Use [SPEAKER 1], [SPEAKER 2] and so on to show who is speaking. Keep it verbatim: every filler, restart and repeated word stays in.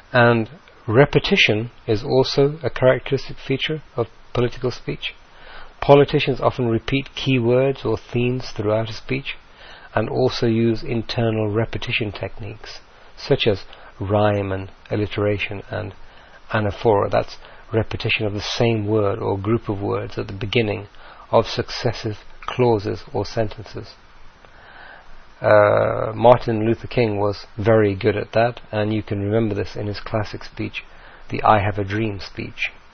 [SPEAKER 1] And repetition is also a characteristic feature of political speech. Politicians often repeat key words or themes throughout a speech, and also use internal repetition techniques, such as rhyme and alliteration and anaphora. That's repetition of the same word or group of words at the beginning of successive clauses or sentences. Uh, Martin Luther King was very good at that, and you can remember this in his classic speech, the I Have a Dream speech.